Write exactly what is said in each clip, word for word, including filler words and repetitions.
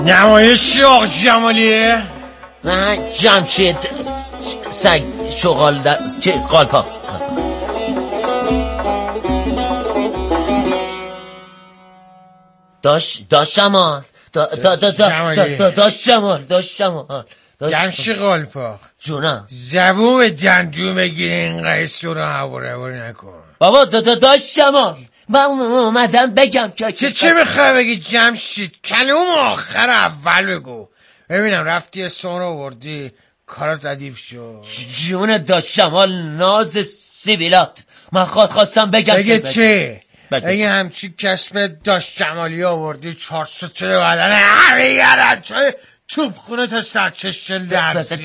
نمایش آقا جمالی نه جمشید سگ شغال دست چیز قالپا داش داش جمال دا دا دا دا داش جمال داش جمال جمشید قالپا جونم زبون به دندون بگیره اینقدر سورا هواره هواره نکن بابا دا دا داش جمال من اومدم بگم که چه چه میخوای بگی جمشید کلوم آخر اول بگو ببینم رفتی سورا آوردی کارات ردیف شد جون داش جمال ناز سیبیلات من خواست خواستم بگم بگه چه اگه همچی کسب داش جمالی آوردی چهار ستاره بدن همه گرد چه توب خونه تا سرچش لرزی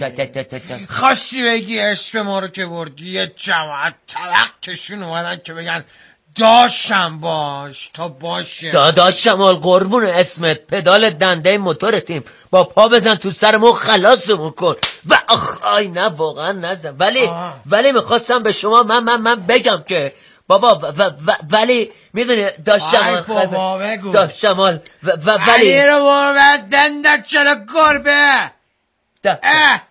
خواستی بگی اسم ما رو که بردی یه جماعت طبق کشون اومدن که بگن داشم باش تا باشه داداش جمال قربون اسمت پدال دنده موتورتیم با پا بزن تو سرمون خلاصمون کن و آخ آی نه واقعا نزن ولی آه. ولی میخواستم به شما من من من بگم که بابا و و ولی میدونی داش جمال بابا بگو داش جمال و, و ولی علی رو بورد بندر چلا گربه اه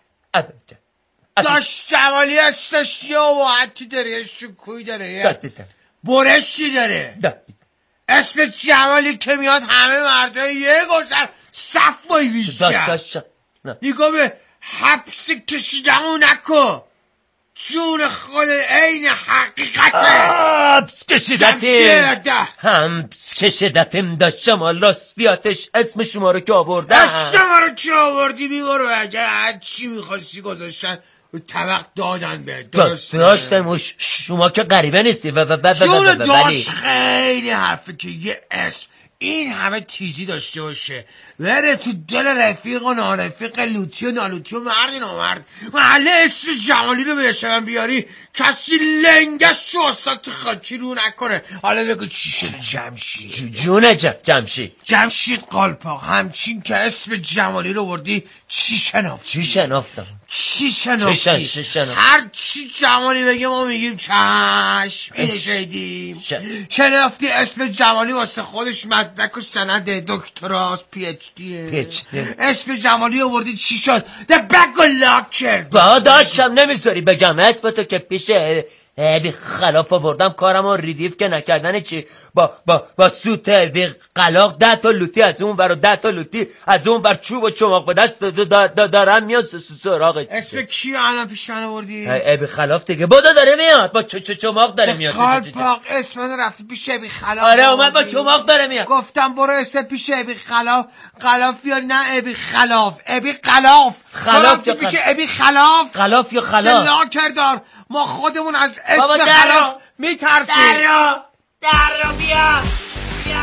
داش جمالی هستش یا واحدی داره شکوی داره برشی داره اسم جمالی که میاد همه مرده یه گذر صفایی بیشتر نگاه به حبس کشیدمون نکن جون خود این حقیقته حبس کشیدتیم حبس کشیدتیم داشت جمال راستیاتش اسم شما رو که آوردن اسم ما رو که آوردی میبارو اگه هر چی میخواستی گذاشتن طبق دادن به درست داشتم شما که غریبه نیستی و و و جون داشت خیلی حرفه که یه اسم این همه تیزی داشته باشه بره تو دل رفیق و نارفیق لوتی و نالوتی و مردی نامرد محله اسم جمالی رو بهش من بیاری کسی لنگش شو اصلا تو خاکی رو نکنه حالا بگو چی شد جمشید جونه جمشید جمشید قالپاق همچین که اسم جمالی رو بردی چی شنافتی چی شنافتم چی شنافتی چی شنافتم هر چی جمالی بگه ما میگیم چشم اینه شدیم شنافتی اسم جمالی واسه خودش مدرک و سند دکتراست پی اچ دیه اسم جمالی آوردی چی شد ده بگو لاک کرد با داشتم نمیذاری بگم اسم تو که پیشه بی خلاف آوردم کارم رو ریدیف که نکردن چی با با با سوت بی قلاق ده تا لوتی از اون ور و ده تا لوتی از اون ور چوب و چماق به دست دارم میاد سراغ اسم کی الان پیش من آوردی بی خلاف دیگه بودا داره میاد با چماق داره میاد قالپاق اسم من رفتی پیش بی خلاف آره اومد با چماق داره میاد گفتم برو اسم پیش بی خلاف خلاف یا نه ابی خلاف ابی خلاف خلاف یا پیش ابی خلاف خلاف یا خلاف لا کردار ما خودمون از اسم خلاف میترسیم در رو در رو بیا بیا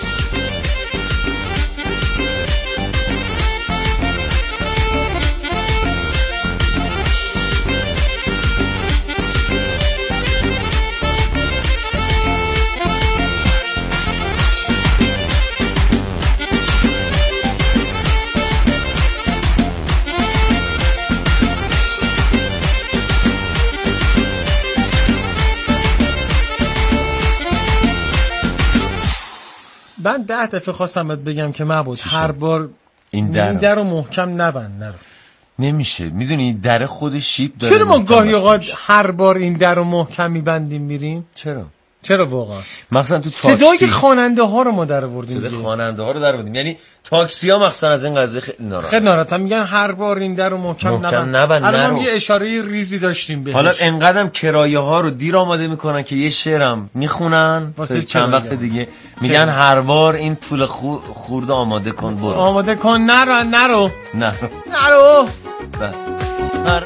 من ده دفعه خواستم بهت بگم که معبود هر بار این در, این در رو محکم نبند نرو نمیشه میدونی در خود شیب داره چرا ما گاهی اوقات هر بار این در رو محکم میبندیم میریم چرا چرا واقعا مثلا تو تاکسی صدای خواننده ها رو ما در آوردیم صدای خواننده ها رو در آوردیم یعنی تاکسی ها مثلا از این قضیه خیلی ناراحت خیلی ناراحت میگن هر بار این در رو محکم, محکم نبند الان یه اشاره ریزی داشتیم بهش حالا انقدرم کرایه ها رو دیر آماده میکنن که یه شعرم میخونن واسه چند وقت دیگه میگن هر بار این پول خورده آماده کن برو آماده کن نرو نرو نرو نرو نرو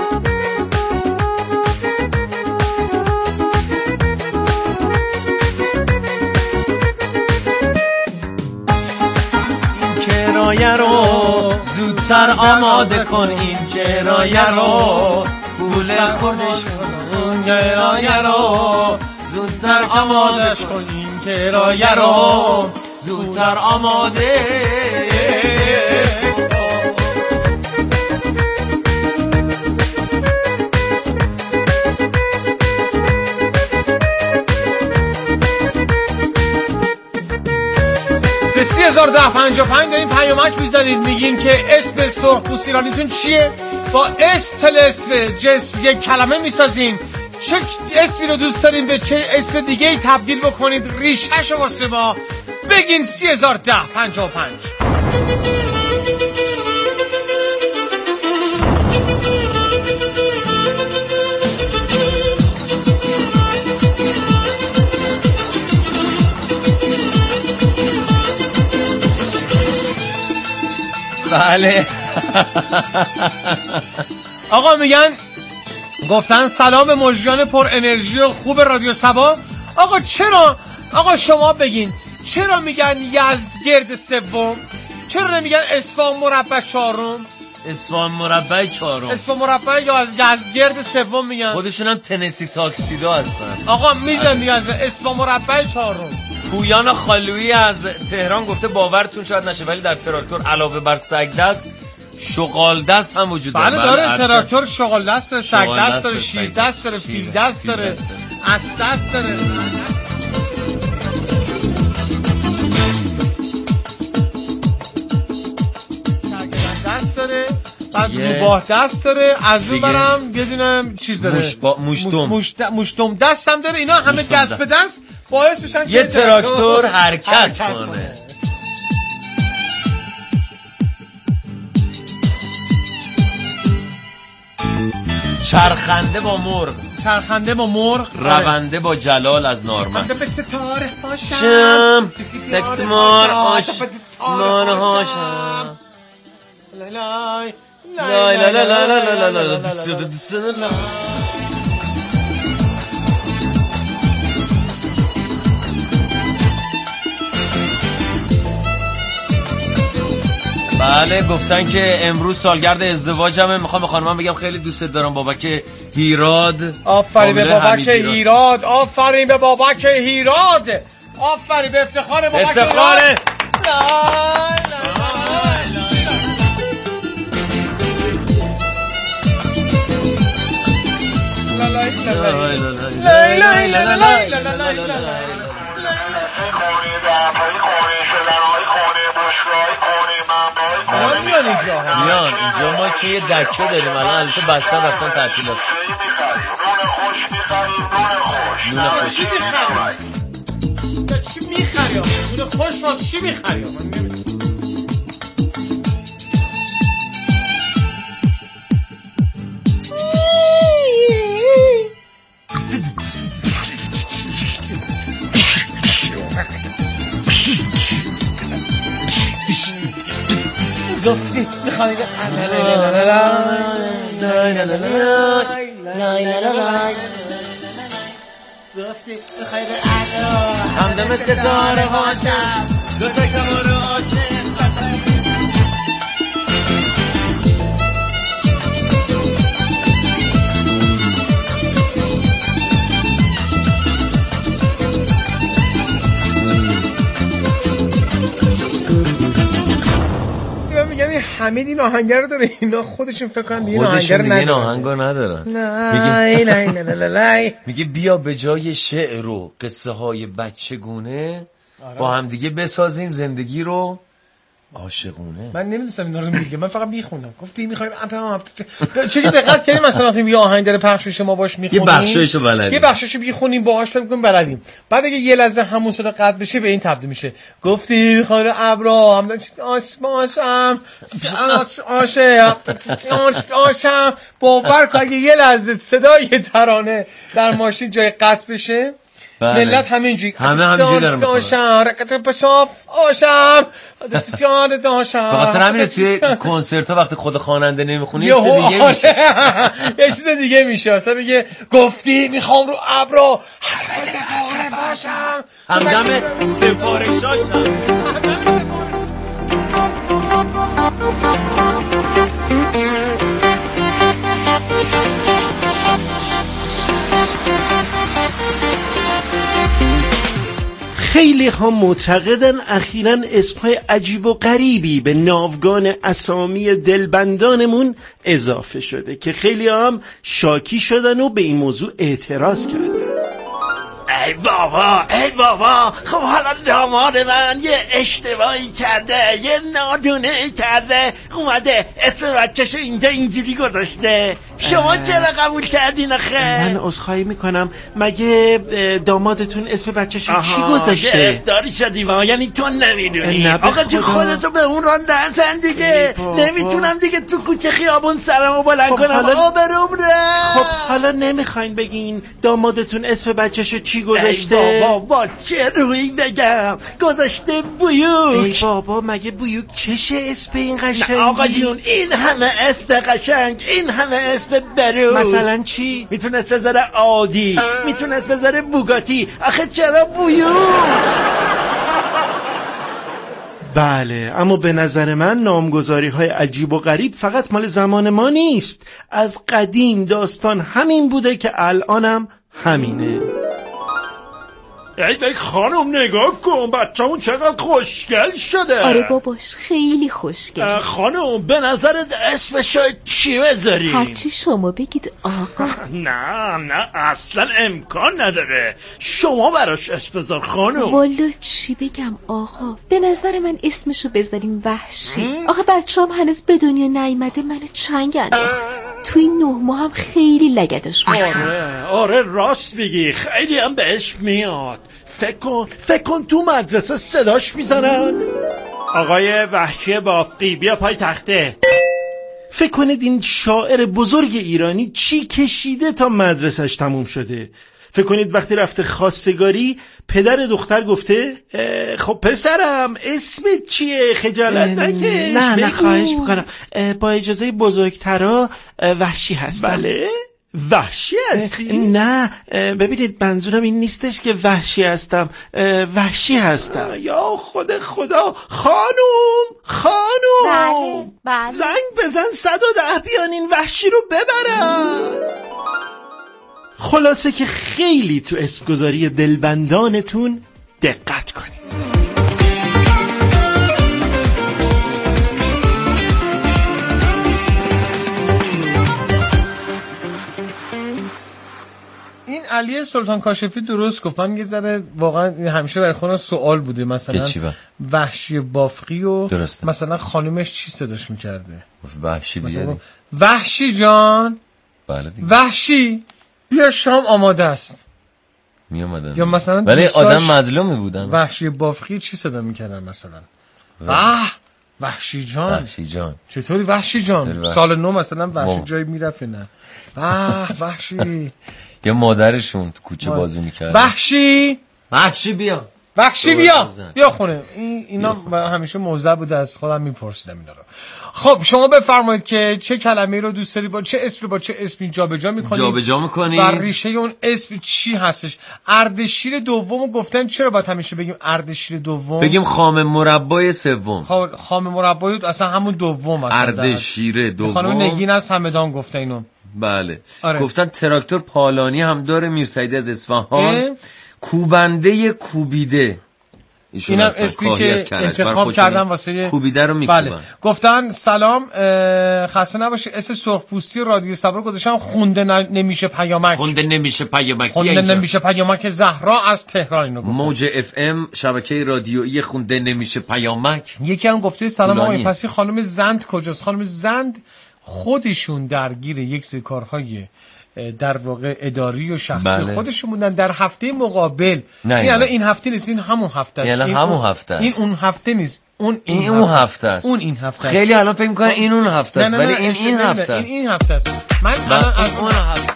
کرایه رو زودتر آماده کن این کرایه رو پول خودش کن این کرایه رو زودتر آماده کن این کرایه رو زودتر آماده سی هزار ده پنجاه و پنج دارین پیامک میزنید میگین که اسم سرخپوست ایرانیتون چیه، با اسم طلسم جسم یک کلمه میسازین، چه اسمی رو دوست دارین به چه اسم دیگه ای تبدیل بکنید، ریشه‌شو واسه ما بگین. سی هزار ده پنجاه و پنج. بله. آقا میگن گفتن سلام مژگان پر انرژی و خوب رادیو سبا. آقا چرا، آقا شما بگین چرا میگن یزدگرد سوم، چرا نمیگن اصفهان مربع چهارم؟ اصفهان مربع چهارم، اصفهان مربع یا یزدگرد سوم میگن، خودشون هم تنسی تاکسیدو هستن. آقا میگن دیگه اصفهان مربع چهارم. پویان خالویی از تهران گفته باورتون شاید نشه ولی در تراکتور علاوه بر سگ دست شغال دست هم وجود داره. بله داره، تراکتور شغال دست داره، سگ دست داره، شیر دست داره، فیل دست داره، اسب دست داره، دست داره، بعد روباه دست داره، از اون برم یه دونه چیز داره، مشتم مشتم دست هم داره. اینا همه دست به دست باعث میشن یه تراکتور حرکت, حرکت کنه, کنه. چرخنده با مرغ، چرخنده با مرغ، رونده با جلال از نارمن، به ستاره باشم شم تکست مار آش مانه هاشم لای لای لای لای لای لای لای. بله گفتن که امروز سالگرد ازدواجمه، میخوام به خانمم بگم خیلی دوستت دارم بابک هیراد. آفرین به بابک هیراد، آفرین به بابک هیراد، آفرین به افتخار بابک هیراد، افتخاره. میان اینجا میان اینجا ما چه یه دکه داریم الان، البته بستن رفتن تعطیلات. نون خوش چی میخری؟ چی میخری؟ نون خوش واسه چی میخری؟ گفتی میخوای همدم ستاره باشم دو تا کمارو عاشق. حمید این آهنگر رو داره، اینا خودشون فکر کنن این آهنگر ندارن، این آهنگو ندارن. نه نه نه نه میگه بیا به جای شعر و قصه های بچگونه با هم دیگه بسازیم زندگی رو عاشقونه. من نمیدونستم اینا رو میگه، من فقط میخونم. گفتی میخوایم چه دقت کنیم مثلا وقتی یه آهنگ داره پخش میشه ما باش میخونیم، یه بخشایشو بلدیم، یه بخشایشو میخونیم باهاش فکر کنیم بلدیم، بعد اگه یه لحظه همون صدا قطع بشه به این تبدیل میشه. گفتی میخوام ابرا هم آسماشم عاشق عاشقم. باور کن اگه یه لحظه صدای ترانه در ماشین جای قطع بشه بله. ملت همینجوری همه همینجوری دارن میکنن رکت پشاف آشم دستیان داشم. بخاطر همینه توی کنسرت ها وقتی خود خواننده نمیخونه یه چیز دیگه میشه، یه چیز دیگه میشه. اصلا میگه گفتی میخوام رو ابرا سفاره باشم، همدم سفارشاشم. خیلی ها معتقدن اخیراً اسمهای عجیب و غریبی به ناوگان اسامی دلبندانمون اضافه شده که خیلی هم شاکی شدن و به این موضوع اعتراض کردن. ای بابا ای بابا، خب حالا داماد من یه اشتباهی کرده، یه نادونه کرده، اومده اسم بچه‌شو اینجا اینجوری گذاشته، شما چرا قبول کردین آخه؟ من عذرخواهی میکنم، مگه دامادتون اسم بچه‌شو چی گذاشته؟ گرفتاری شدی با، یعنی تو نمیدونی؟ آقا جو خودتو به اون ران نزن دیگه، نمیتونم دیگه تو کوچه خیابون سرمو بلند کنم، آبروم رفت. خب حالا نمیخواین بگین دامادتون اسم بچه‌شو چی گذاشته؟ ای بابا با چه روی بگم؟ گذاشته بویوک. ای بابا مگه بویوک چشه اسم این قشنگی؟ آقا جون این همه اسم قشنگ، این همه اسم برو. مثلا چی؟ میتونست بذاره عادی، میتونست بذاره بوگاتی، آخه چرا بویوک؟ بله، اما به نظر من نامگذاری های عجیب و غریب فقط مال زمان ما نیست، از قدیم داستان همین بوده که الانم همینه. ای بای خانم نگاه کن، بچه‌مون چقدر خوشگل شده. آره باباش خیلی خوشگل. خانم به نظرت اسمشو چی بذاریم؟ هرچی شما بگید آقا. نه نه اصلا امکان نداره، شما براش اسم بذار خانم. والا چی بگم آقا، به نظر من اسمشو بذاریم وحشی. آقا بچه‌ام هنوز به دنیا نیامده، منو چنگ انداخت تو این نه ماه، هم خیلی لگدش میکنه. آره آره راست میگی، خیلی هم بهش میاد. فکر کن فکر کن تو مدرسه صداش میزنن آقای وحشی بافقی بیا پای تخته. فکر کنید این شاعر بزرگ ایرانی چی کشیده تا مدرسش تموم شده. فکر کنید وقتی رفته خواستگاری پدر دختر گفته خب پسرم اسمت چیه، خجالت نکش. نه نه خواهش میکنم، با اجازه بزرگترا وحشی هستم. بله وحشی هستی؟ نه ببینید منظورم این نیستش که وحشی هستم، وحشی هستم. یا خود خدا، خانوم خانوم بله بله. زنگ بزن صد و ده بیان این وحشی رو ببرن. خلاصه که خیلی تو اسمگذاری دلبندانتون دقت کنید. این علی سلطان کاشفی درست گفت. من یه ذره واقعا همیشه برای خودم سوال بوده، مثلا وحشی بافقی و درسته. مثلا خانومش چی صداش میکرده؟ وحشی بیاری وحشی جان. بله دیگه. وحشی بیا شام آماده است. می اومدن یا مثلا ولی آدم مظلومی بودن. وحشی بافقی چی صدا میکردن مثلا؟ واه وحشی جان. وحشی جان چطوری وحشی جان؟ سال نو مثلا وحشی جایی میرفت نه؟ واه وحشی. یه مادرشون تو کوچه بازی میکرد. وحشی وحشی بیا وحشی بیا بیا خونه. این اینا همیشه موزه بوده، از خودم میپرسیدم اینا رو. خب شما بفرمایید که چه کلمه‌ای رو دوست داری با چه اسمی با چه اسمی جابجا می‌کنی؟ جابجا می‌کنی؟ و ریشه اون اسم چی هستش؟ اردشیر دومو گفتن چرا باید همیشه بگیم اردشیر دوم؟ بگیم خام مربای سوم. خام خام مربای اصلا همون دوم است. اردشیر دوم. خانم نگین از همدان گفته اینو. بله. آره. گفتن تراکتور پالانی هم داره، میرسعید از اصفهان. کوبنده کوبیده، این هم اسمی که انتخاب کردن واسه کوبیده رو میکوبن. بله. گفتن سلام خسته نباشی، اسم سرخپوستی رادیو صبر گذاشتم، خونده نمیشه پیامک. خونده نمیشه پیامک. خونده نمیشه پیامک زهرا از تهران اینو گفت. موج اف ام شبکه رادیویی خونده نمیشه پیامک. یکی هم گفته سلام آقای پسی، خانم زند کجاست؟ خانم زند خودشون درگیر یک سری کارهای در واقع اداری و شخصی بله. خودشون بودن. در هفته مقابل این الان این هفته نیست، این همون هفته است. این همون هفته است. این اون هفته نیست، اون این, این اون هفته است. اون این هفته است. خیلی الان فکر می‌کنن این اون هفته است، ولی این این هفته است. این این هفته است. من الان از اون هفته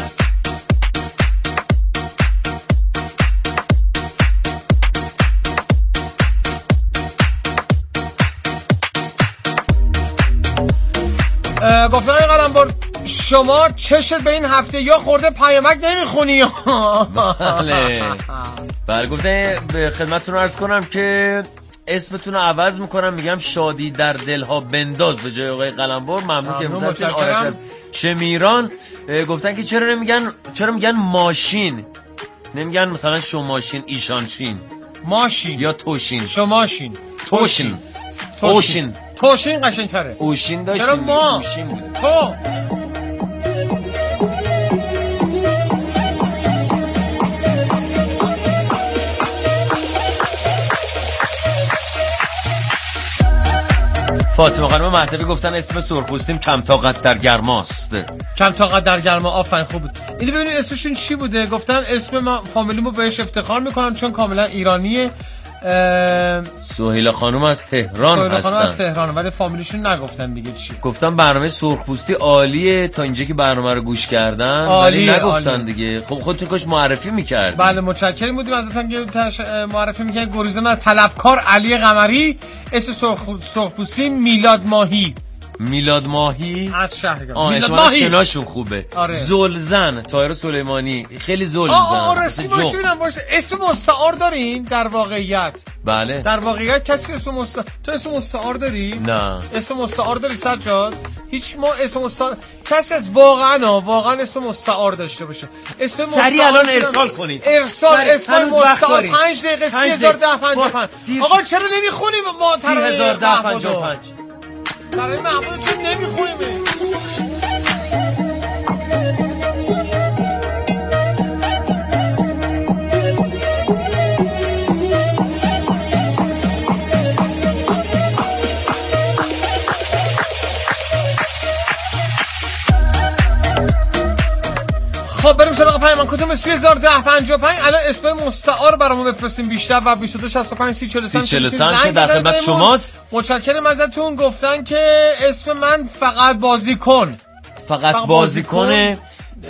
گفتن این قلمبر شما چشت به این هفته یا خورده پیامک نمیخونی؟ بله بله. گفته به خدمتتون عرض کنم که اسمتون رو عوض میکنم، میگم شادی در دلها بنداز به جای آقای قلمبر. ممنون که امروز هستین. آرش از شمیران گفتن که چرا نمیگن چرا میگن ماشین، نمیگن مثلا شماشین ایشانشین ماشین یا توشین شماشین توشین توشین توشین قشنگ‌تره. اوشین داشتیم. چرا ما اوشین بود. تو فاطمه خانم مهدوی گفتن اسم سرخپوستیم کم طاقت در گرماست. کم طاقت در گرما، آفرین خوب بود. اینو ببینید اسمشون چی بوده. گفتن اسم ما فامیلیمو بهش افتخار میکنم چون کاملا ایرانیه. سهیلا خانم از تهران سهیلا هستن. خانم از تهران، ولی فامیلیشون نگفتن دیگه چی. گفتن برنامه سرخپوستی عالیه تا اینجا که برنامه رو گوش کردن، ولی نگفتن عالی. دیگه خب خودتون کاش معرفی میکردید. بله متشکرم بودیم ازتون که تش... معرفی میکردید. گریزان از طلبکار علی قمری، اسم سرخ... سرخپوستی میلاد ماهی. میلاد ماهی از شهرگان. آه میلاد ماهی شناشون خوبه. آره. زلزن طاهر سلیمانی خیلی زلزن. آه آه راستی باشه ببینم باشه اسم مستعار دارین در واقعیت؟ بله در واقعیت کسی اسم مستعار تو اسم مستعار داری؟ نه اسم مستعار داری سجاد؟ هیچ ما اسم مستعار کسی از واقعا واقعا اسم مستعار داشته باشه. اسم مستعار سریع الان ارسال کنید. ارسال اسم مستعار پنج دقیقه سی هزار و ده پنجاه و پنج. آقا چرا نمیخونیم ما سی هزار و ده پنجاه و پنج برای محمود چون نمیخونیم. خب بریم سراغ پیمان کتم سی هزار و ده پنجاه و پنج. الان اسم مستعار برامون بفرستین بیشتر و بیست و دو شصت و پنج سی چهل و سه که در خدمت شماست. متشکرم ازتون. گفتن که اسم من فقط بازیکن فقط, فقط بازیکن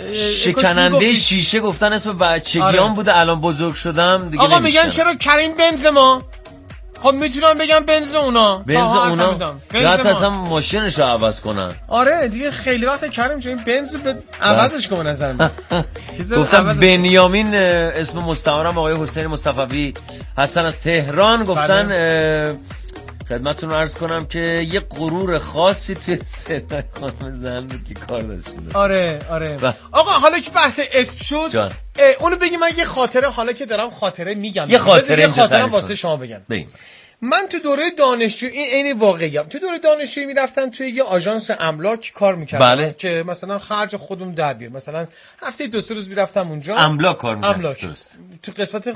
شکننده شیشه. گفتن اسم بچگیام آره. بوده الان بزرگ شدم دیگه. آقا میگن چرا کریم بنزما؟ خب میتونم بگم بنز اونا بنز اونا راحت اصلا ماشینشو عوض کنن. آره دیگه خیلی وقت کریم چه این بنزو به عوضش کنه نظر من. گفتم بنیامین اسم مستعارم آقای حسین مصطفی هستن از تهران. گفتن بله. خدمتتون عرض کنم که یه غرور خاصی توی صدای خانم زن بود که کار داشت. آره آره با. آقا حالا که بحث اسم شد جان. اونو بگی من یه خاطره حالا که دارم خاطره میگم یه خاطره یه خاطره واسه شما بگم. بگیم. من تو دوره دانشجو این عین واقعیه تو دوره دانشجویی میرفتم توی یه آژانس املاک کار میکردم بله. که مثلا خرج خودم در بیارم. مثلا هفته دو سه روز میرفتم اونجا املاک کار میکردم. املاک درست. تو قسمت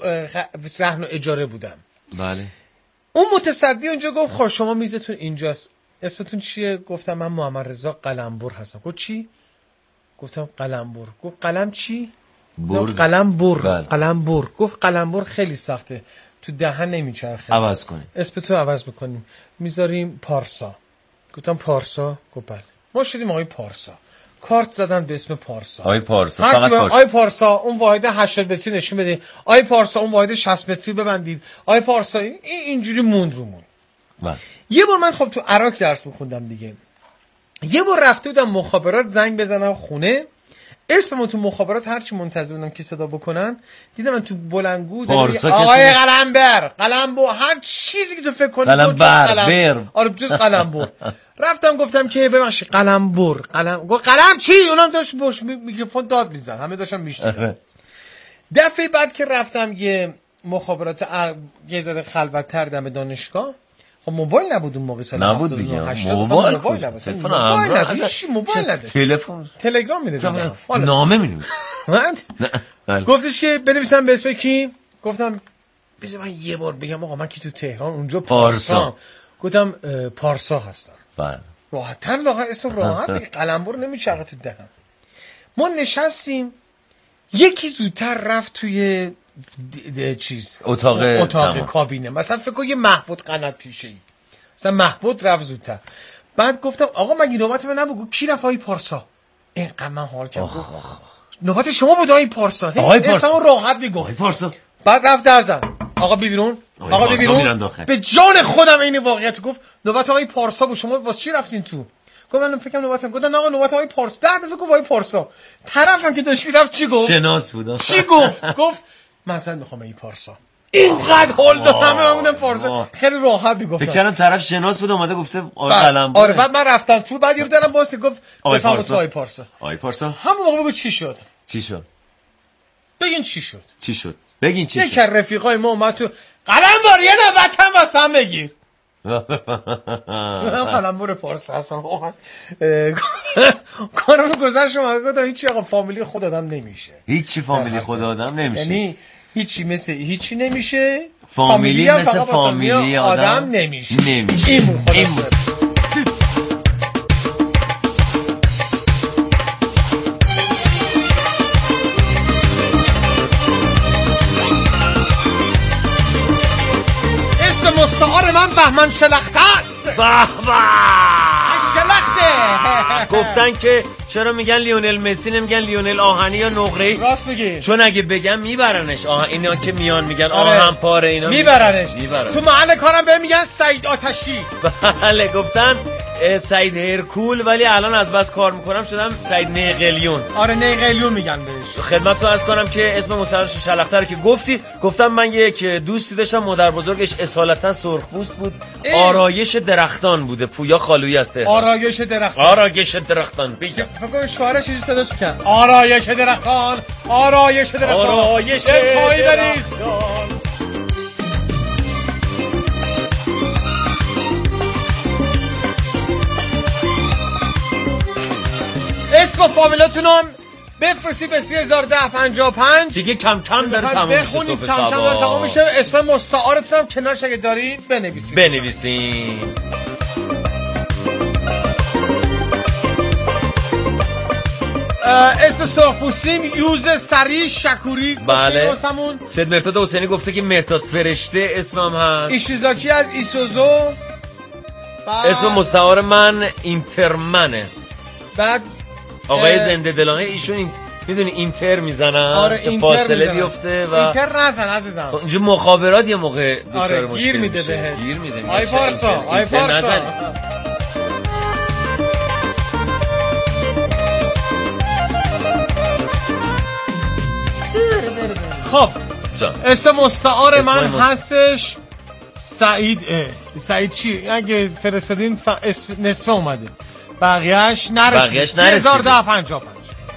خ... رهن و اجاره بودم. بله. اون متصدی اونجا گفت خب شما میزتون اینجاست اسمتون چیه؟ گفتم من محمد رضا قلمبر هستم. گفت چی؟ گفتم قلمبر. گفت قلم چی؟ قلمبر. بله. قلمبر. گفت قلمبر خیلی سخته تو دهن نمیچرخه عوض کنیم. اسمتو عوض میکنیم میذاریم پارسا. گفتم پارسا؟ گفت بله. ما شدیم آقای پارسا. کارت زدن به اسم پارسا. آقای پارسا فقط پارسا. آقای پارسا اون واحد هشتاد متری نشون بده. آقای پارسا اون واحد شصت متری ببندید. آقای پارسا این اینجوری موند رو موند. بله. یه بار من خب تو عراق درس میخوندم دیگه. یه بار رفته بودم مخابرات زنگ بزنم خونه. اسممو تو مخابرات هرچی منتظر بودم که صدا بکنن دیدم من تو بلندگو آقای قلمبر قلمبو هر چیزی که تو فکر کنی قلمبر آره جز قلمبر. رفتم گفتم که ببخشید قلمبر قلم گفت قلم چی؟ اونا داشت باش میکروفون داد میزد همه داشتن میشنیدن. دفعه بعد که رفتم یه مخابرات ار... یه ذره خلوت‌تر دم دانشگاه خب موبایل نبود اون موقع سال نبود دیگه موبایل موبایل نبود تلفن همراه موبایل نداشت تلفن تلگرام میدادم نامه مینویس من گفتش که بنویسم به اسم کی گفتم بذار من یه بار بگم آقا من که تو تهران اونجا پارسا گفتم پارسا هستم بله راحت‌تر واقعا اسم راحت بگی قلمبر نمیچرخه تو دهنم. ما نشستیم یکی زودتر رفت توی د... د... چیز اتاق اتاق کابینه مثلا فکر کن یه محبود قنات پیشه‌ای مثلا محبود رفت زودتر. بعد گفتم آقا مگه نوبت من نبود؟ کی رفت؟ آقای پارسا. اینقدر من حال کردم نوبت شما بود آقای پارسا. آقای پارسا اسمو راحت میگفت آقای پارسا. بعد رفت در زد آقا بی بیرون آقا بی بیرون به جان خودم این واقعیت گفت نوبت آقای پارسا بود شما واسه چی رفتین تو؟ گفت من فکرم نوبتم. گفتن آقا نوبت آقای پارسا. ده دفعه گفت آقای پارسا. طرفم که داشت میرفت چی گفت؟ شناس بود. چی گفت؟ گفت مثلا میخوام این پارسا. اینقدر هول دادم همه بودن پارسا خیلی راحت میگفتم. فکر کردم طرف شناس بود اومده گفته آقای قلمبر. آره بعد من رفتم تو بعد یه دارم واسه گفت بفهم واسه آقای پارسا. آقای پارسا همون موقع بگو چی شد؟ چی شد؟ بگین چی شد؟ چی شد؟ بگین چی شد؟ یک رفیقای ما اومد تو قلمبر یه نوبت هم واسه هم بگیر. من قلمبر پارسا هستم. کارم گذشت اومد گفتم هیچی آقا فامیلی خود آدم نمیشه. هیچی فامیلی خود آدم نمیشه. یعنی هیچی مثل هیچی نمیشه. فامیلی مثل فامیلی آدم نمیشه. نمیشه. این اسم مستعار من بهمن شلخته است. به به شلخته. گفتن که چرا میگن لیونل مسی نمیگن لیونل آهنی یا نقره‌ای؟ راست میگی. چون اگه بگم میبرنش. آها اینا که میان میگن آره. آهن پاره اینا میبرنش. میبرن. تو محل کارم بهم میگن سعید آتشی. بله گفتن سعید هرکول، ولی الان از بس کار میکنم شدم سعید نیقلیون. آره نیقلیون میگن بهش. خدمتتون عرض کنم که اسم مستعار شلخته رو که گفتی، گفتم من یک دوستی داشتم مادر بزرگش اصالتا سرخپوست بود. ای. آرایش درختان بوده، پویا خالویی است. آرایش درختان. آرایش درختان. بگم فکر کنم شعارش چیزی صداش میکنه. آرایش درختان، آرایش درختان، آرایش درختان. اسم و فامیلاتونم بفرستی به سه هزار و ده پنجاه و پنج. دیگه کم کم داره تموم میشه. صبح کم کم داره تموم میشه. اسم مستعارتونم کنارش اگه دارین بنویسید. بنویسین. اسم سرخپوستیم یوز سری شکوری. بله. سید مرتاد حسینی گفته که مرتاد فرشته اسمم هست. ایشیزاکی از ایسوزو. اسم مستعار من اینترمنه. بعد آقای زنده دلانه ایشون این میدونی اینتر میزنن. آره که فاصله بیفته و اینتر نزن عزیزم. اینجا مخابرات یه موقع آره بیچاره مشکل گیر میده میشه. بهت. گیر میده. آی پارسا آی پارسا. خب اسم مستعار من هستش سعید. سعید چی؟ اگه فرستادین ف... اسم نصفه اومده، بقیهش نرسید. بقیهش نرسید. سه هزار و ده پنجاه و پنج.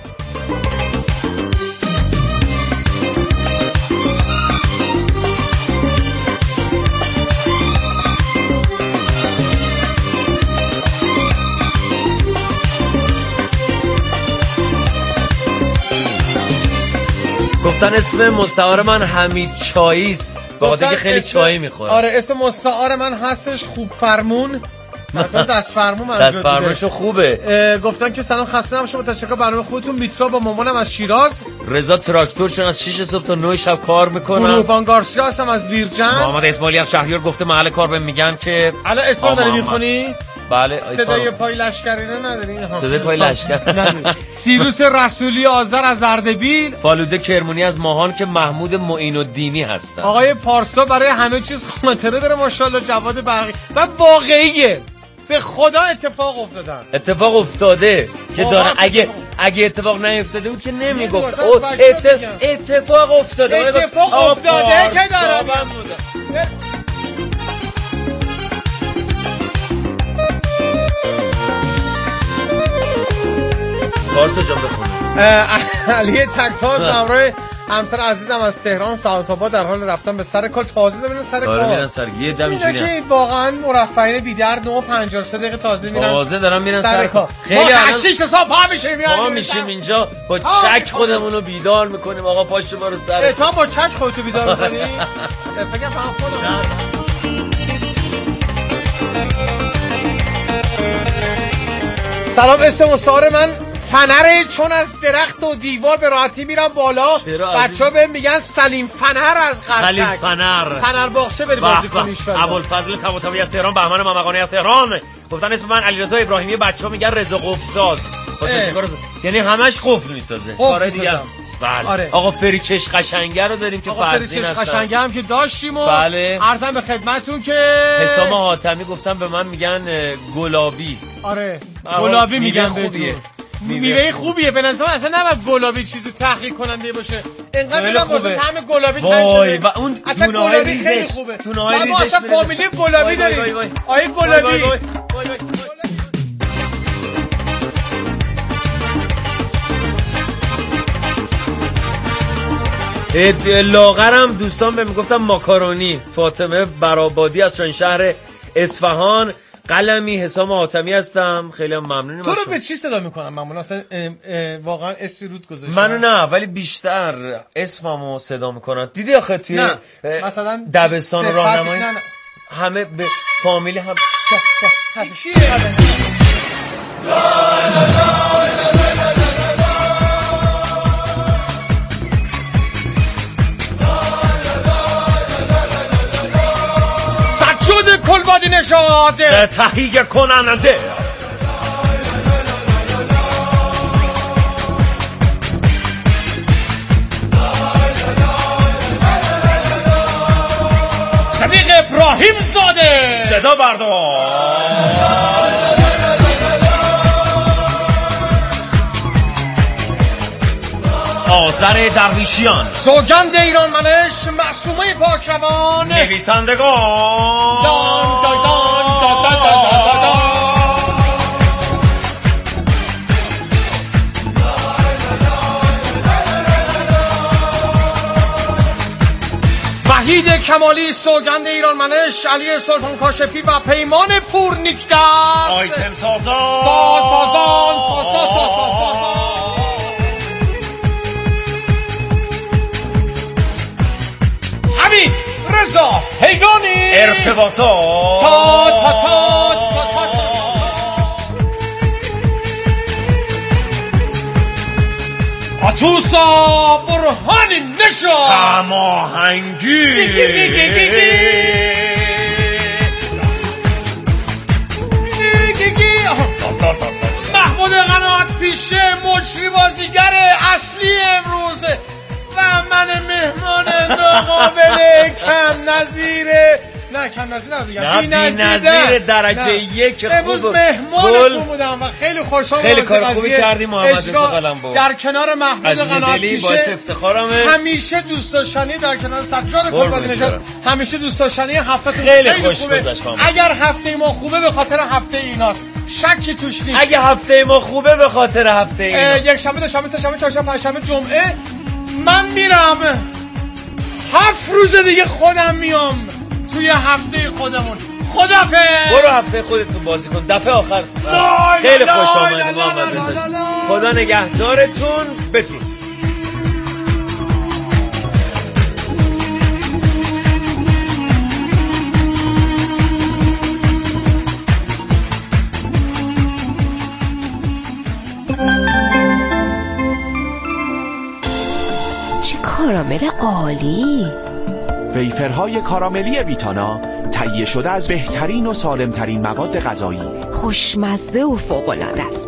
گفتن اسم مستعار من حمید چایی است، به خاطر که خیلی چای میخوره. آره اسم مستعار من هستش خوب فرمون. دست فرمون من دست فرمونشو خوبه. گفتن که سلام خسته نباشه، با تشکر برنامه خودتون. میترا با مامانم از شیراز. رضا تراکتورشون از شش صبح تا نه شب کار میکنن. گروهبان گارسیا هستم از بیرجن. محمد اسماعیلی از شهریار گفته محل کار بهم میگن که الان اسم رو داری میخونی؟ بله. صدای پای لشکری رو نداری؟ صدای پای لشکر. سیروس رسولی آذر از اردبیل. فالوده کرمونی از ماهان که محمود معین الدینی هستن. آقای پارسا برای همه چیز خاطره داره ماشاءالله. جواد برقی و واقعیه، به خدا اتفاق افتادن. اتفاق افتاده که داره. اگه اگه اتفاق نیفتاده بود که نمیگفت. اتفاق اتفاق افتاده. اتفاق افتاده که دارم. پارسا جان بخونه. علی تکتاز همراه همسر عزیزم از تهران سعادت‌آباد در حال رفتن به سر کار. تازه میرن سر کار. آره میرن سر یه دم اینجوری که واقعا مرفعین بی‌درد. نه و پنجاه و سه دقیقه تازه میرن. تازه دارن میرن سر, سر کار. خیلی ما هشت صبح پا میشیم میان. ما میشیم اینجا با چک خودمون رو بیدار میکنیم. آقا پاشو برو سر. تا با چک خودتو بیدار میکنی؟ فکر کنم خودم. سلام اسم مستعار من فنره، چون از درخت و دیوار به راحتی میرم بالا. بچه‌ها بهم میگن سلیم فنر از قرچک. سلیم فنر. فنر باغچه بری بازی کنی ان شاء الله. ابوالفضل طباطبایی از تهران، بهمن ممقانی از تهران. گفتن اسم من علیرضا ابراهیمی، بچه‌ها میگن رضا قفل‌ساز. یعنی همش قفل میسازه. کارای دیگه. بله. آره. آقا فریچش قشنگه رو داریم که فرزین هستن. فریچش قشنگه هم که داشتیم و بله. عرضم به خدمتتون که حسام حاتمی گفتن به من میگن گلابی. آره گلابی میگن خوبیه. میوه خوبیه به نظر من. اصلا نباید گلابی چیزی تحقیر کننده باشه. انقدر من واسه طعم گلابی تنگ شده. و اون اصلا گلابی خیلی خوبه. ما اصلا فامیلی گلابی داریم. آیه گلابی. لاغرم دوستان بهم میگفتن ماکارونی. فاطمه برآبادی از شهر اصفهان. قلمی حسام حاتمی هستم. خیلی هم ممنونم. تو رو به چی صدا میکنم معمولا؟ اصلا واقعا اسم رود گذاشتم. منو نه ولی بیشتر اسممو صدا میکنن. دیدی آخه توی نه. مثلا دبستان راهنمایی همه به فامیلی هم چیه؟ گلبادی نژاد تهیه کننده صدیق ابراهیم زاده صدا بردار آذر درویشیان سوگند ایران منش معصومه پاکروان نویسندگان دان دان دان دان دان دان دان وحید کمالی سوگند ایران منش علی سلطان کاشفی و پیمان پورنیکدست آیتم سازان سازان سازان حمید رضا حیدانی ارتباطات تا تا تا تا تا آتوسا برهانی نشان هماهنگی محمود قناعت پیشه مجری بازیگر اصلی امروز و من مهمان ناقابل کم نظیره نه کم نظیر نبودیم نه بی نظیر درجه یک امروز خوب مهمانتون بودم و خیلی خوشحال خیلی کار خوبی کردی محمد رضا قلمبر در کنار محمود قناعت پیشه باعث افتخارمه همیشه دوست داشتنی در کنار سجاد گلبادی نژاد همیشه دوست داشتنی هفتهتون خیلی, خیلی خوش خوبه گذشت اگر هفته ما خوبه به خاطر هفته ایناست شکی توش نیست اگه هفته ما خوبه به خاطر هفته اینا یک شنبه دو شنبه سه شنبه چهار شنبه پنج شنبه جمعه من میرم هفت روز دیگه خودم میام توی هفته خودمون خدافظ برو هفته خودتون بازی کن دفعه آخر خیلی خوش آمدید محمد رضا خدا نگهدارتون بدرود چه کارامل عالی ویفرهای کاراملی ویتانا تهیه شده از بهترین و سالمترین مواد غذایی خوشمزه و فوق‌العاده است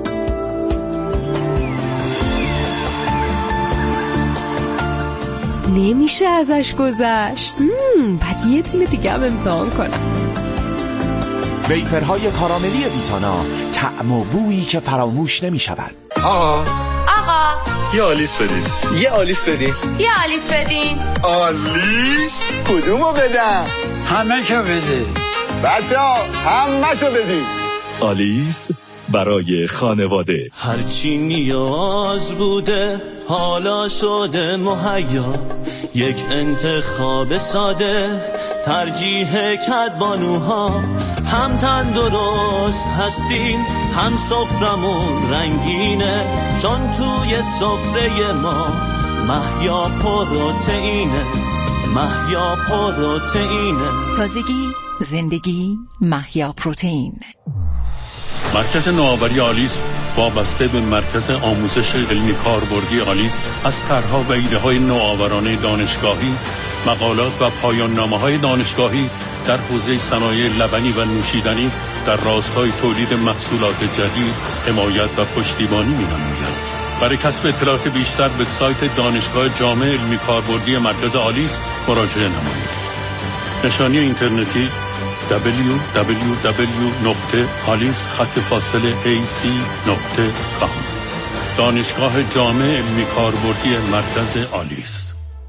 نمیشه ازش گذشت بعد یه دونه دیگه هم امتحان کنم ویفرهای کاراملی ویتانا طعم و بویی که فراموش نمی شود آقا آقا یه آلیس بدین یه آلیس بدین یه آلیس بدین آلیس؟ کدومو بدم؟ همه شو بده بچه ها همه شو بدین آلیس برای خانواده هرچی نیاز بوده حالا شده مهیا یک انتخاب ساده ترجیح کدبانوها هم تندرست هستیم هم سفرمون رنگینه چون توی سفره ما مهیا پروتئینه مهیا پروتئینه تازگی زندگی مهیا پروتئین مرکز نوآوری آلیس وابسته به مرکز آموزش علمی کاربردی آلیس از طرح‌ها و ایده‌های نوآورانه دانشگاهی، مقالات و پایان‌نامه‌های دانشگاهی در حوزه صنایع لبنی و نوشیدنی در راستای تولید محصولات جدید، حمایت و پشتیبانی می‌نماید. برای کسب اطلاعات بیشتر به سایت دانشگاه جامع علمی کاربردی مرکز آلیس مراجعه نمایید. نشانی اینترنتی دبلیو دبلیو دبلیو نقطه آلیس خط فاصله ای سی نقطه کام دانشگاه جامع علمی کاربردی مرکز آلیس.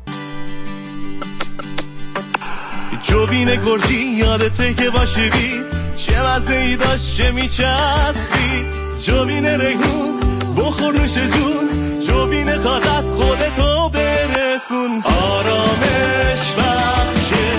جوین گرجی یادته که باشه بید چه مزه‌ای داشت چه میچسبید جوین ریحون بخور نوش جون جوین تازه از خودتو برسون آرامش و